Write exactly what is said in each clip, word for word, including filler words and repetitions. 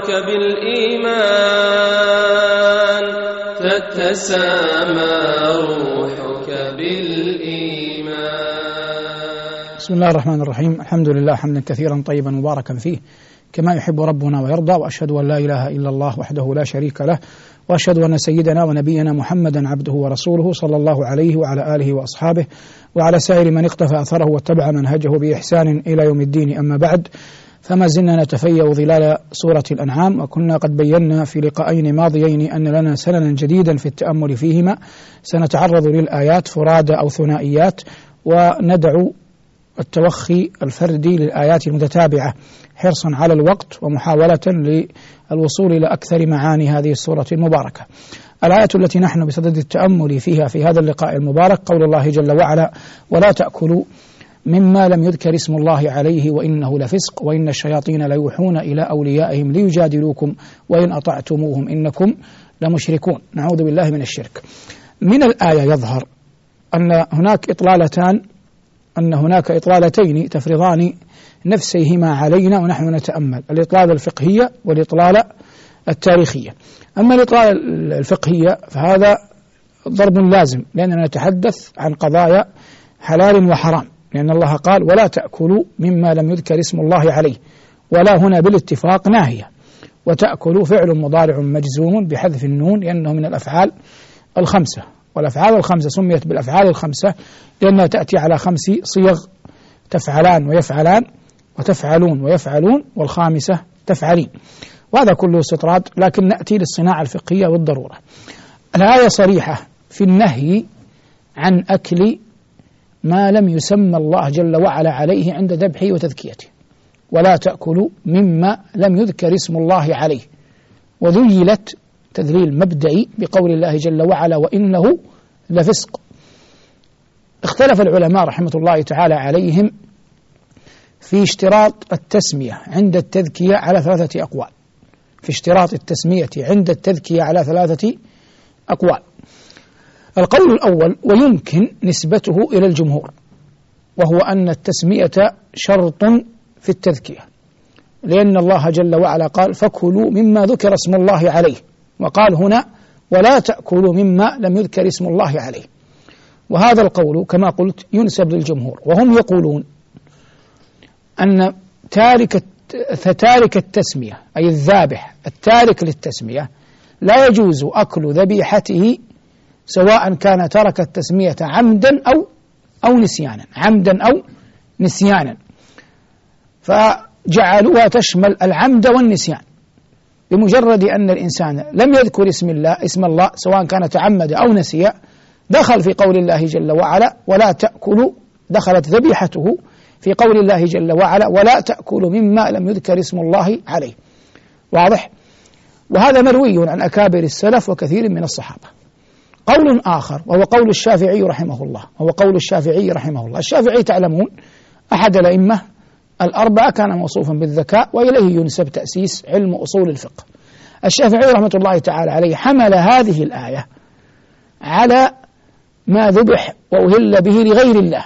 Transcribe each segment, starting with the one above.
روحك بالإيمان تتسامى روحك بالإيمان. بسم الله الرحمن الرحيم. الحمد لله حمدا كثيرا طيبا مباركا فيه كما يحب ربنا ويرضى، وأشهد أن لا إله إلا الله وحده لا شريك له، وأشهد أن سيدنا ونبينا محمدا عبده ورسوله صلى الله عليه وعلى آله وأصحابه وعلى سائر من اقتفى أثره واتبع منهجه بإحسان إلى يوم الدين. أما بعد، فما زلنا نتفيأ ظلال سورة الأنعام، وكنا قد بينا في لقاءين ماضيين أن لنا سننا جديدا في التأمل فيهما، سنتعرض للآيات فرادى أو ثنائيات، وندعو التوخي الفردي للآيات المتتابعة حرصا على الوقت ومحاولة للوصول إلى أكثر معاني هذه السورة المباركة. الآية التي نحن بصدد التأمل فيها في هذا اللقاء المبارك قول الله جل وعلا: ولا تأكلوا مما لم يذكر اسم الله عليه وإنه لفسق وإن الشياطين ليوحون إلى أوليائهم ليجادلوكم وإن أطعتموهم إنكم لمشركون. نعوذ بالله من الشرك. من الآية يظهر أن هناك إطلالتان أن هناك إطلالتين تفرضان نفسيهما علينا ونحن نتأمل: الإطلالة الفقهية والإطلالة التاريخية. أما الإطلالة الفقهية فهذا ضرب لازم، لأننا نتحدث عن قضايا حلال وحرام، لأن الله قال: ولا تأكلوا مما لم يذكر اسم الله عليه، ولا هنا بالاتفاق ناهية، وتأكلوا فعل مضارع مجزوم بحذف النون لأنه من الأفعال الخمسة، والأفعال الخمسة سميت بالأفعال الخمسة لأنها تأتي على خمس صيغ: تفعلان ويفعلان وتفعلون ويفعلون والخامسة تفعلين، وهذا كله استطراد، لكن نأتي للصناعة الفقهية والضرورة. الآية صريحة في النهي عن أكل ما لم يسمى الله جل وعلا عليه عند ذبحه وتذكيته. ولا تأكلوا مما لم يذكر اسم الله عليه، وذيلت تذليل مبدئي بقول الله جل وعلا: وإنه لفسق. اختلف العلماء رحمة الله تعالى عليهم في اشتراط التسمية عند التذكية على ثلاثة أقوال في اشتراط التسمية عند التذكية على ثلاثة أقوال. القول الأول ويمكن نسبته إلى الجمهور، وهو أن التسمية شرط في التذكية، لأن الله جل وعلا قال: فكلوا مما ذكر اسم الله عليه، وقال هنا: ولا تأكلوا مما لم يذكر اسم الله عليه. وهذا القول كما قلت ينسب للجمهور، وهم يقولون أن تارك فتارك التسمية أي الذابح التارك للتسمية لا يجوز أكل ذبيحته سواء كان ترك التسمية عمدا أو أو نسيانا عمدا أو نسيانا فجعلوها تشمل العمد والنسيان، بمجرد أن الإنسان لم يذكر اسم الله اسم الله سواء كان تعمد أو نسي دخل في قول الله جل وعلا: ولا تأكلوا، دخلت ذبيحته في قول الله جل وعلا: ولا تأكلوا مما لم يذكر اسم الله عليه. واضح؟ وهذا مروي عن أكابر السلف وكثير من الصحابة. قول آخر وهو قول الشافعي رحمه الله هو قول الشافعي رحمه الله الشافعي تعلمون أحد الأئمة الأربعة، كان موصوفا بالذكاء وإليه ينسب تأسيس علم أصول الفقه. الشافعي رحمة الله تعالى عليه حمل هذه الآية على ما ذبح وأهل به لغير الله،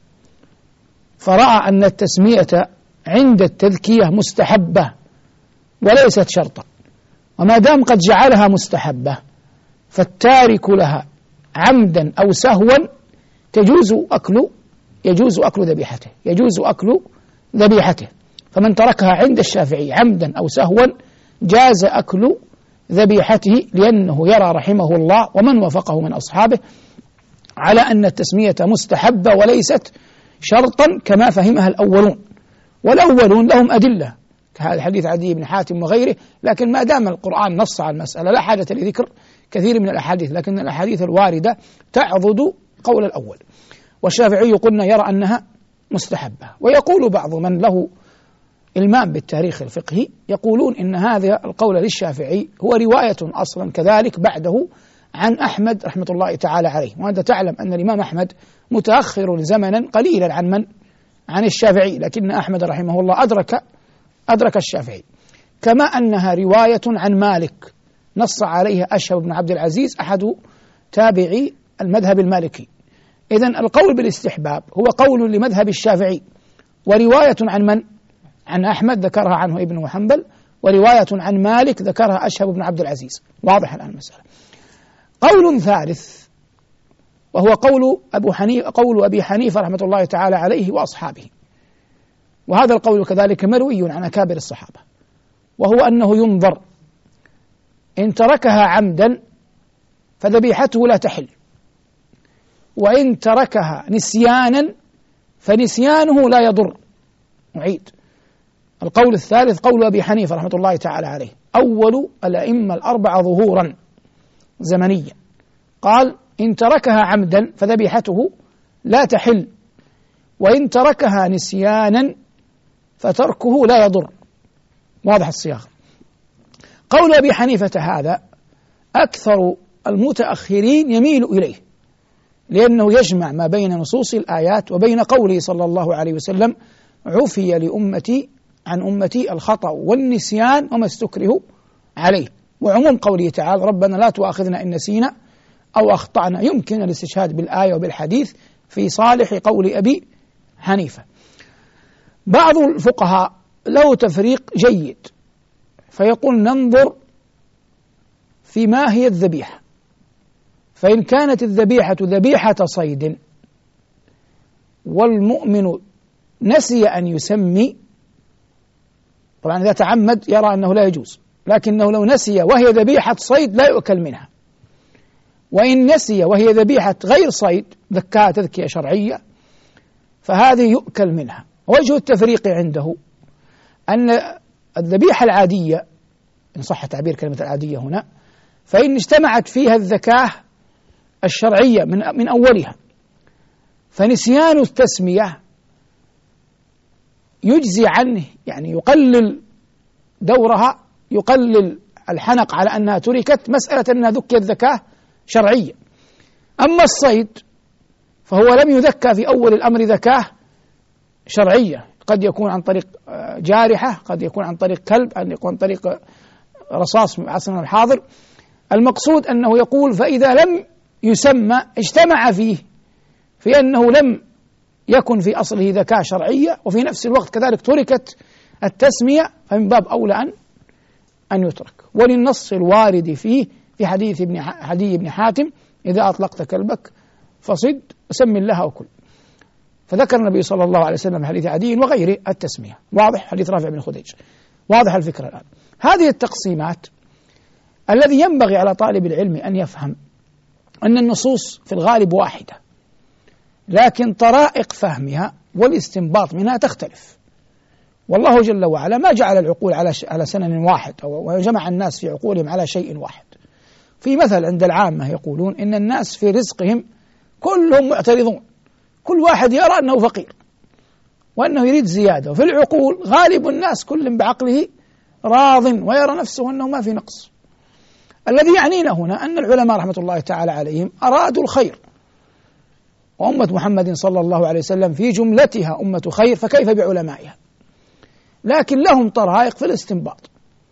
فرأى أن التسمية عند التذكية مستحبة وليست شرطا، وما دام قد جعلها مستحبة فالتارك لها عمدا أو سهوا تجوز أكل يجوز أكل ذبيحته يجوز أكل ذبيحته فمن تركها عند الشافعي عمدا أو سهوا جاز أكل ذبيحته، لأنه يرى رحمه الله ومن وفقه من أصحابه على أن التسمية مستحبة وليست شرطا كما فهمها الأولون، والأولون لهم أدلة كهذا حديث عدي بن حاتم وغيره، لكن ما دام القرآن نص على المسألة لا حاجة لذكر كثير من الأحاديث، لكن الأحاديث الواردة تعضد قول الأول. والشافعي قلنا يرى أنها مستحبة، ويقول بعض من له إلمام بالتاريخ الفقهي يقولون إن هذا القول للشافعي هو رواية أصلا كذلك بعده عن أحمد رحمة الله تعالى عليه، وأنت تعلم أن الإمام أحمد متأخر زمنا قليلا عن من عن الشافعي، لكن أحمد رحمه الله أدرك أدرك الشافعي، كما أنها رواية عن مالك نص عليها أشهب بن عبد العزيز أحد تابعي المذهب المالكي. إذن القول بالاستحباب هو قول لمذهب الشافعي، ورواية عن من؟ عن أحمد ذكرها عنه ابن حنبل، ورواية عن مالك ذكرها أشهب بن عبد العزيز. واضح الآن المسألة. قول ثالث وهو قول أبو حنيفة قول أبي حنيفة رحمة الله تعالى عليه وأصحابه، وهذا القول كذلك مروي عن أكابر الصحابة، وهو أنه ينظر إن تركها عمدا فذبيحته لا تحل، وإن تركها نسيانا فنسيانه لا يضر. نعيد القول الثالث قول أبي حنيفة رحمة الله تعالى عليه، أول الأئمة الأربعة ظهورا زمنيا، قال إن تركها عمدا فذبيحته لا تحل، وإن تركها نسيانا فتركه لا يضر. واضح الصياغة. قول أبي حنيفة هذا أكثر المتأخرين يميل إليه، لأنه يجمع ما بين نصوص الآيات وبين قوله صلى الله عليه وسلم عفي لأمتي عن أمتي الخطأ والنسيان وما استكره عليه، وعموم قوله تعالى ربنا لا تؤاخذنا إن نسينا أو أخطأنا. يمكن الاستشهاد بالآية وبالحديث في صالح قول أبي حنيفة. بعض الفقهاء له تفريق جيد، فيقول ننظر في ما هي الذبيحة، فإن كانت الذبيحة ذبيحة صيد والمؤمن نسي أن يسمي، طبعا إذا تعمد يرى أنه لا يجوز، لكنه لو نسي وهي ذبيحة صيد لا يؤكل منها، وإن نسي وهي ذبيحة غير صيد ذكاها تذكية شرعية فهذه يؤكل منها. وجه التفريق عنده أن الذبيحة العادية إن صح تعبير كلمة العادية هنا، فإن اجتمعت فيها الذكاة الشرعية من من أولها، فنسيان التسمية يجزي عنه، يعني يقلل دورها، يقلل الحنق على أنها تركت، مسألة أنها ذكيت ذكاة شرعية. أما الصيد فهو لم يذكى في أول الأمر ذكاة شرعية، قد يكون عن طريق جارحة، قد يكون عن طريق كلب، قد يكون عن طريق رصاص من عصرنا الحاضر. المقصود أنه يقول فإذا لم يسمى اجتمع فيه في أنه لم يكن في أصله ذكاء شرعية، وفي نفس الوقت كذلك تركت التسمية، فمن باب أولى أن أن يترك. وللنص الوارد فيه في حديث ابن عدي بن حاتم إذا أطلقت كلبك فصد سم الله وكل، فذكر النبي صلى الله عليه وسلم في حديث عدي وغيره التسمية. واضح حديث رافع بن خديج. واضح الفكرة الآن. هذه التقسيمات الذي ينبغي على طالب العلم أن يفهم أن النصوص في الغالب واحدة، لكن طرائق فهمها والاستنباط منها تختلف. والله جل وعلا ما جعل العقول على على سنن واحد أو وجمع الناس في عقولهم على شيء واحد. في مثل عند العامة يقولون إن الناس في رزقهم كلهم معترضون، كل واحد يرى أنه فقير وأنه يريد زيادة، وفي العقول غالب الناس كل بعقله راض ويرى نفسه أنه ما في نقص. الذي يعنينا هنا أن العلماء رحمة الله تعالى عليهم أرادوا الخير، وأمة محمد صلى الله عليه وسلم في جملتها أمة خير، فكيف بعلمائها؟ لكن لهم طرائق في الاستنباط،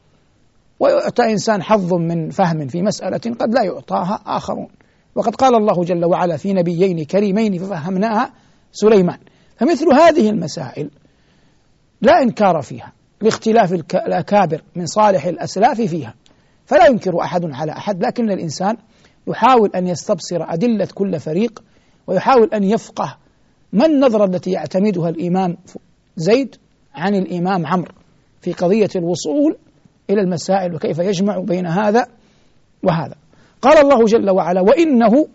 ويؤتى إنسان حظ من فهم في مسألة قد لا يعطاها آخرون. وقد قال الله جل وعلا في نبيين كريمين ففهمناها سليمان. فمثل هذه المسائل لا إنكار فيها لاختلاف الأكابر من صالح الأسلاف فيها، فلا ينكر أحد على أحد، لكن الإنسان يحاول أن يستبصر أدلة كل فريق، ويحاول أن يفقه ما النظرة التي يعتمدها الإمام زيد عن الإمام عمرو في قضية الوصول إلى المسائل وكيف يجمع بين هذا وهذا. قال الله جل وعلا وإنه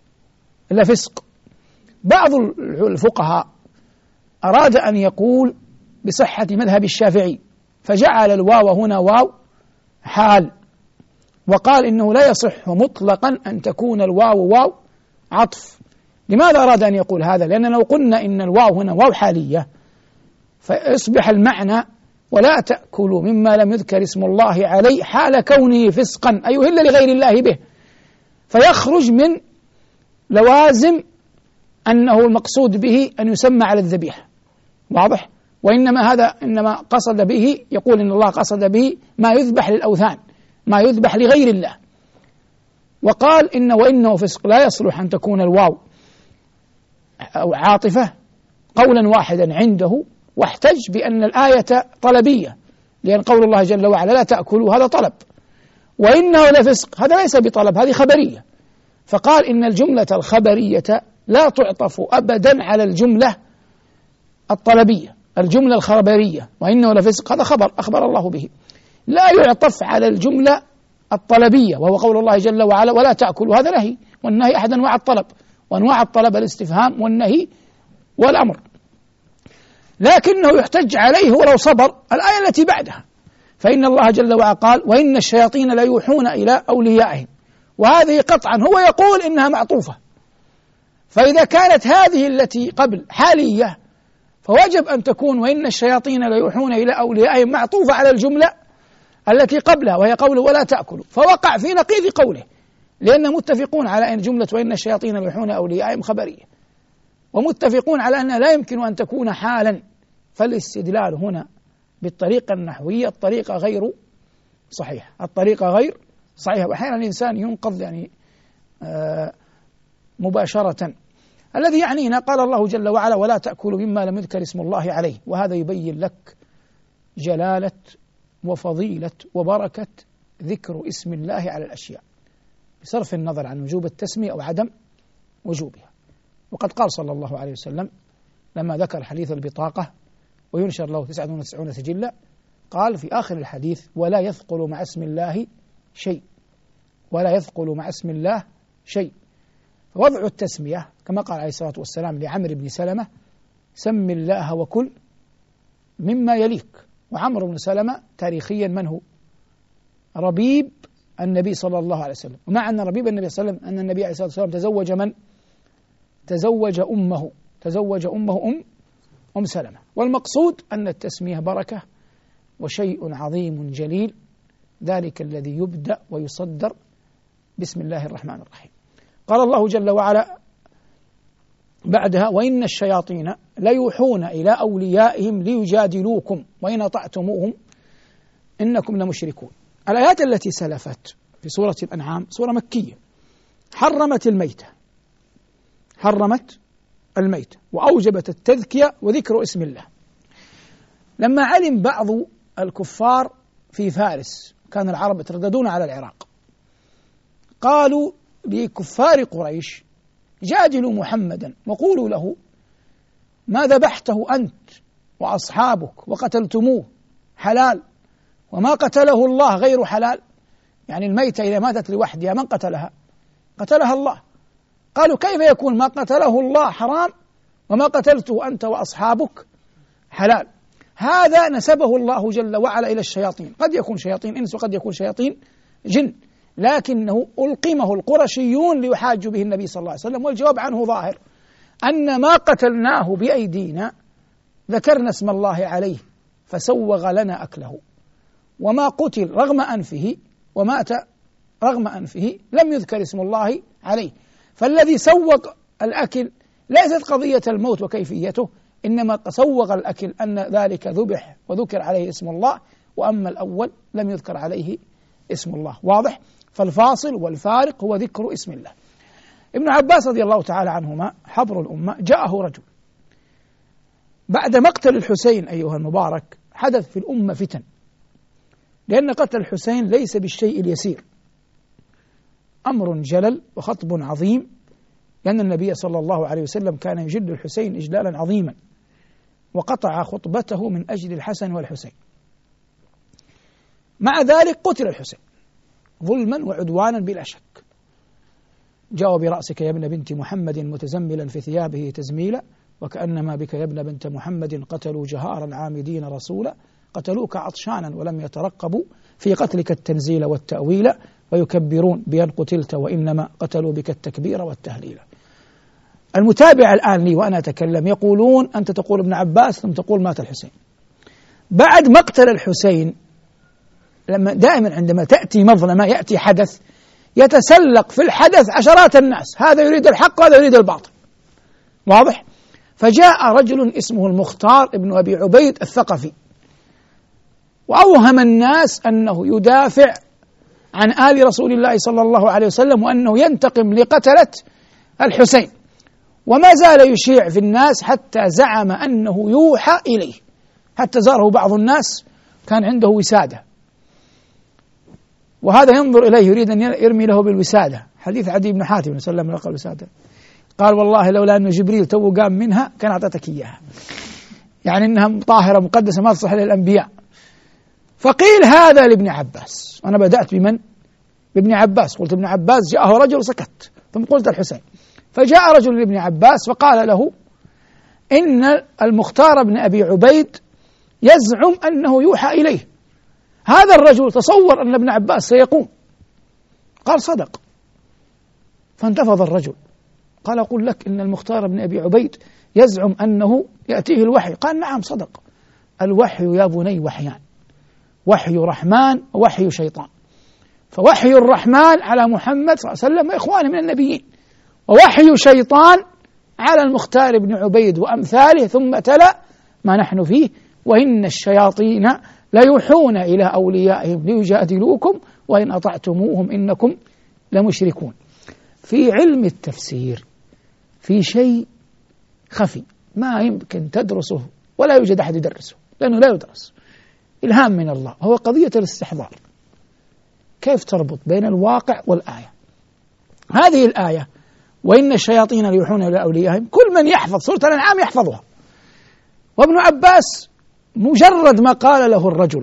لفسق. بعض الفقهاء أراد أن يقول بصحة مذهب الشافعي فجعل الواو هنا واو حال، وقال إنه لا يصح مطلقا أن تكون الواو واو عطف. لماذا أراد أن يقول هذا؟ لأننا لو قلنا إن الواو هنا واو حالية فيصبح المعنى ولا تأكلوا مما لم يذكر اسم الله عليه حال كونه فسقا، أي يهل لغير الله به، فيخرج من لوازم أنه المقصود به أن يسمى على الذبيحة. واضح؟ وإنما هذا إنما قصد به، يقول إن الله قصد به ما يذبح للأوثان، ما يذبح لغير الله. وقال إن وإنه فسق لا يصلح أن تكون الواو أو عاطفة قولا واحدا عنده، واحتج بأن الآية طلبية لأن قول الله جل وعلا لا تأكلوا هذا طلب، وإنه لفسق هذا ليس بطلب، هذه خبرية. فقال إن الجملة الخبرية لا تعطف أبدا على الجملة الطلبية. الجملة الخبرية وإنه لفسق هذا خبر أخبر الله به، لا يعطف على الجملة الطلبية وهو قول الله جل وعلا ولا تأكلوا، هذا نهي، والنهي أحد أنواع الطلب، وأنواع الطلب الاستفهام والنهي والأمر، لكنه يحتج عليه ولو صبر الآية التي بعدها، فإن الله جل وعلا قال وإن الشياطين ليوحون إلى أوليائهم، وهذه قطعا هو يقول إنها معطوفة، فإذا كانت هذه التي قبل حالية فوجب أن تكون وإن الشياطين ليوحون إلى أوليائهم معطوفة على الجملة التي قبلها وهي قوله ولا تأكلوا، فوقع في نقيض قوله، لأن متفقون على أن جملة وإن الشياطين ليوحون أوليائهم خبرية، ومتفقون على أنها لا يمكن أن تكون حالا، فالاستدلال هنا بالطريقة النحوية الطريقة غير صحيحة، الطريقة غير صحيحة، وأحيانا الإنسان ينقض يعني آه مباشرة. الذي يعنينا قال الله جل وعلا ولا تأكلوا مما لم يذكر اسم الله عليه، وهذا يبين لك جلالة وفضيلة وبركة ذكر اسم الله على الأشياء بصرف النظر عن وجوب التسمية أو عدم وجوبها. وقد قال صلى الله عليه وسلم لما ذكر حديث البطاقة وينشر له تسعة وتسعون سجلا، قال في آخر الحديث ولا يثقل مع اسم الله شيء، ولا يثقل مع اسم الله شيء. فوضع التسمية كما قال عليه الصلاة والسلام لعمرو بن سلمة سم الله وكل مما يليك، وعمرو بن سلمة تاريخيا من هو؟ ربيب النبي صلى الله عليه وسلم، ومع أن ربيب النبي صلى الله عليه وسلم أن النبي عليه الصلاة والسلام تزوج من؟ تزوج أمه تزوج أمه أم أم سلمة. والمقصود أن التسمية بركة وشيء عظيم جليل، ذلك الذي يبدأ ويصدر بسم الله الرحمن الرحيم. قال الله جل وعلا بعدها وإن الشياطين ليوحون إلى أوليائهم ليجادلوكم وإن أطعتموهم إنكم لمشركون. الآيات التي سلفت في سورة الأنعام سورة مكية حرمت الميتة حرمت الميتة وأوجبت التذكية وذكر اسم الله. لما علم بعض الكفار في فارس، كان العرب يترددون على العراق، قالوا لكفار قريش جادلوا محمدا وقولوا له ما ذبحته أنت وأصحابك وقتلتموه حلال، وما قتله الله غير حلال، يعني الميتة إذا ماتت لوحدها من قتلها؟ قتلها الله. قالوا كيف يكون ما قتله الله حرام وما قتلته أنت وأصحابك حلال؟ هذا نسبه الله جل وعلا إلى الشياطين، قد يكون شياطين إنس وقد يكون شياطين جن، لكنه ألقمه القرشيون ليحاجوا به النبي صلى الله عليه وسلم، والجواب عنه ظاهر، أن ما قتلناه بأيدينا ذكرنا اسم الله عليه فسوغ لنا أكله، وما قتل رغم أنفه ومات رغم أنفه لم يذكر اسم الله عليه. فالذي سوغ الأكل ليست قضية الموت وكيفيته، إنما سوغ الأكل أن ذلك ذبح وذكر عليه اسم الله، وأما الأول لم يذكر عليه اسم الله. واضح؟ فالفاصل والفارق هو ذكر اسم الله. ابن عباس رضي الله تعالى عنهما حبر الأمة جاءه رجل بعد مقتل الحسين أيها المبارك، حدث في الأمة فتن، لأن قتل الحسين ليس بالشيء اليسير، أمر جلل وخطب عظيم، لأن النبي صلى الله عليه وسلم كان يجل الحسين إجلالا عظيما، وقطع خطبته من أجل الحسن والحسين. مع ذلك قتل الحسين ظلما وعدوانا بلا شك. جاءوا برأسك يا ابن بنت محمد متزملا في ثيابه تزميلا، وكأنما بك يا ابن بنت محمد قتلوا جهارا عامدين رسولا، قتلوك عطشانا ولم يترقبوا في قتلك التنزيل والتأويل، ويكبرون بأن قتلت وإنما قتلوا بك التكبير والتهليل. المتابع الآن لي وأنا أتكلم يقولون أنت تقول ابن عباس ثم تقول مات الحسين. بعد مقتل الحسين لما دائما عندما تأتي مظلمة يأتي حدث يتسلق في الحدث عشرات الناس، هذا يريد الحق وهذا يريد الباطل. واضح؟ فجاء رجل اسمه المختار ابن أبي عبيد الثقفي، وأوهم الناس أنه يدافع عن آل رسول الله صلى الله عليه وسلم، وأنه ينتقم لقتلة الحسين، وما زال يشيع في الناس حتى زعم أنه يوحى إليه، حتى زاره بعض الناس كان عنده وسادة، وهذا ينظر إليه يريد أن يرمي له بالوسادة. حديث عدي بن حاتم صلى الله عليه وسلم الوسادة، قال والله لولا أن جبريل تو قام منها كان أعطتك إياها، يعني إنها طاهرة مقدسة ما تصلح للأنبياء. فقيل هذا لابن عباس، وأنا بدأت بمن؟ بابن عباس، قلت ابن عباس جاءه رجل سكت، ثم قلت الحسين. فجاء رجل لابن عباس فقال له إن المختار بن أبي عبيد يزعم أنه يوحى إليه. هذا الرجل تصور أن ابن عباس سيقوم، قال صدق. فانتفض الرجل قال أقول لك إن المختار بن أبي عبيد يزعم أنه يأتيه الوحي. قال نعم صدق، الوحي يا بني وحيان، وحي رحمن ووحي شيطان. فوحي الرحمن على محمد صلى الله عليه وسلم وإخوانه من النبيين، ووحي شيطان على المختار بن عبيد وأمثاله. ثم تلا ما نحن فيه: وإن الشياطين ليوحون إلى أوليائهم ليجادلوكم وإن أطعتموهم إنكم لمشركون. في علم التفسير في شيء خفي ما يمكن تدرسه ولا يوجد أحد يدرسه، لأنه لا يدرس، إلهام من الله، هو قضية الاستحضار. كيف تربط بين الواقع والآية؟ هذه الآية وإن الشياطين ليوحون إلى أوليائهم، كل من يحفظ سورة الأنعام يحفظها. وابن عباس مجرد ما قال له الرجل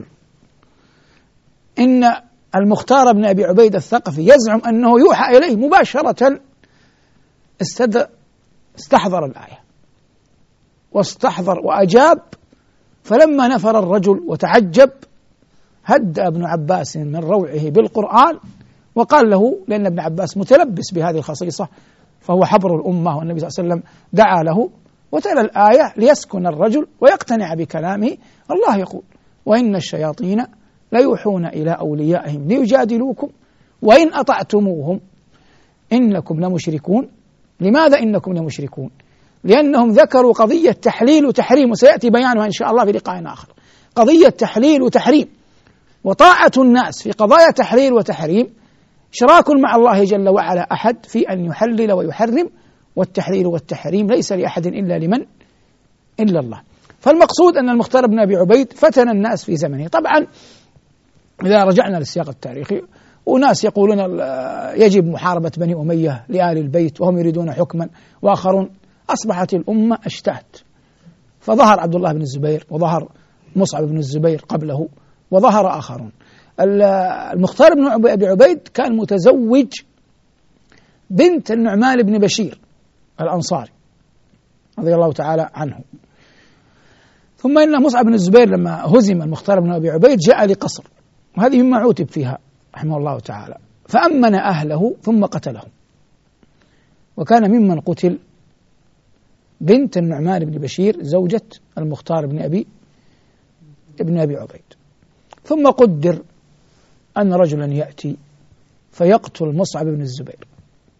إن المختار بن أبي عبيد الثقفي يزعم أنه يوحى إليه، مباشرة استد... استحضر الآية واستحضر وأجاب. فلما نفر الرجل وتعجب هدأ ابن عباس من روعه بالقرآن وقال له، لأن ابن عباس متلبس بهذه الخصيصة فهو حبر الأمة، والنبي صلى الله عليه وسلم دعا له وتلا الآية ليسكن الرجل ويقتنع بكلامه. الله يقول: وإن الشياطين ليوحون إلى أوليائهم ليجادلوكم وإن أطعتموهم إنكم لمشركون. لماذا إنكم لمشركون؟ لأنهم ذكروا قضية تحليل وتحريم، وسيأتي بيانها إن شاء الله في لقاء آخر. قضية تحليل وتحريم، وطاعة الناس في قضايا تحليل وتحريم شراك مع الله جل وعلا أحد في أن يحلل ويحرم، والتحليل والتحريم ليس لأحد إلا لمن؟ إلا الله. فالمقصود أن المختار بن أبي عبيد فتن الناس في زمنه. طبعا إذا رجعنا للسياق التاريخي، وناس يقولون يجب محاربة بني أمية لآل البيت وهم يريدون حكما، وآخرون. أصبحت الأمة أشتات، فظهر عبد الله بن الزبير، وظهر مصعب بن الزبير قبله، وظهر آخرون. المختار بن أبي عبيد كان متزوج بنت النعمان بن بشير الأنصاري رضي الله تعالى عنه. ثم إن مصعب بن الزبير لما هزم المختار بن أبي عبيد جاء لقصر، وهذه مما عوتب فيها رحمه الله تعالى، فأمن أهله ثم قتلهم. وكان ممن قتل بنت النعمان بن بشير زوجة المختار بن أبي ابن أبي عبيد. ثم قدر أن رجلا يأتي فيقتل مصعب بن الزبير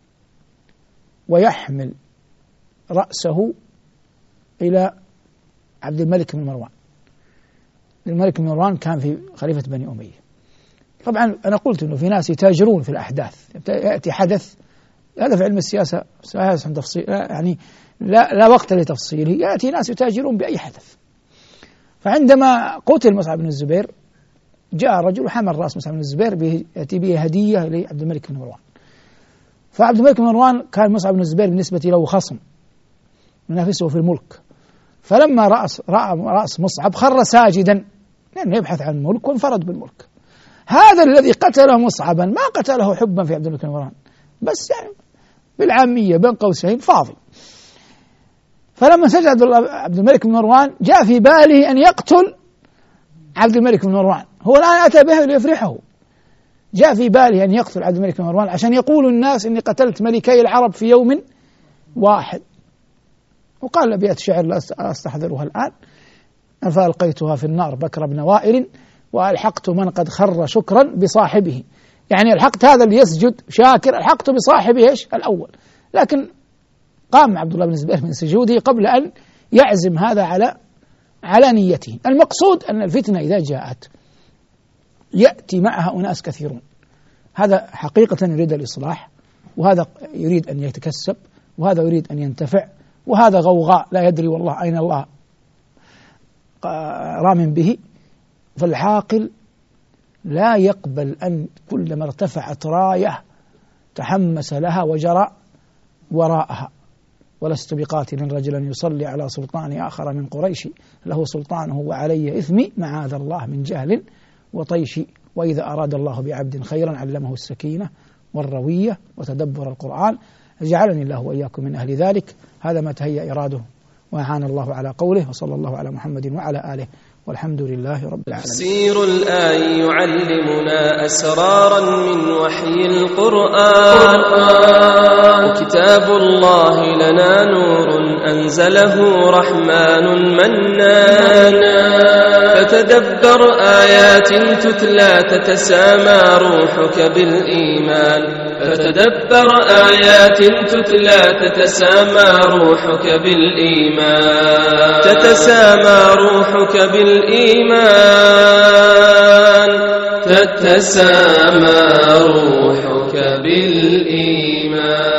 ويحمل رأسه إلى عبد الملك بن مروان. الملك بن مروان كان في خليفة بني أمية. طبعا أنا قلت أنه في ناس يتاجرون في الأحداث، يأتي حدث، هذا في علم السياسة تفصيل يعني لا, لا وقت لتفصيله، يأتي ناس يتاجرون بأي حدث. فعندما قتل مصعب بن الزبير جاء رجل وحمل رأس مصعب بن الزبير يأتي به هدية لعبد الملك بن مروان. فعبد الملك بن مروان كان مصعب بن الزبير بالنسبة له خصم منافسه في الملك، فلما رأس رأى رأس مصعب خر ساجدا لأنه يبحث عن الملك وانفرد بالملك. هذا الذي قتله مصعبا ما قتله حبا في عبد الملك بن مروان، بس يعني بالعامية بين قوسين فاضي. فلما سجد عبد الملك بن مروان جاء في باله أن يقتل عبد الملك بن مروان، هو الآن أتى به ليفرحه. جاء في باله أن يقتل عبد الملك بن مروان عشان يقول الناس إني قتلت ملكي العرب في يوم واحد. وقال أبيات شعر لا أستحضرها الآن: فألقيتها في النار بكر بن وائل وألحقت من قد خر شكرا بصاحبه. يعني الحقت هذا اللي يسجد شاكر، الحقت بصاحبه إيش الأول. لكن قام عبد الله بن الزبير من سجوده قبل أن يعزم هذا على على نيته. المقصود أن الفتنة إذا جاءت يأتي معها أناس كثيرون، هذا حقيقة يريد الإصلاح، وهذا يريد أن يتكسب، وهذا يريد أن ينتفع، وهذا غوغاء لا يدري والله أين الله رام به. فالعاقل لا يقبل أن كلما ارتفعت راية تحمس لها وجرى وراءها. ولست بقاتل رجلا يصلي على سلطان آخر من قريش له سلطانه وعلي إثمي معاذ الله من جهل وطيش. وإذا أراد الله بعبد خيرا علمه السكينة والروية وتدبر القرآن. جعلني الله وإياكم من أهل ذلك. هذا ما تهيأ إراده وأعان الله على قوله، وصلى الله على محمد وعلى آله والحمد لله رب العالمين. تفسير الآي يعلمنا أسرارا من وحي القرآن، وكتاب الله لنا نور أنزله رحمن منان. فتدبر آيات تتلى تتسامى روحك بالإيمان، فتدبر آيات تتلى تتسامى روحك بالإيمان، تتسامى روحك بالإيمان، تتسامى روحك بالإيمان.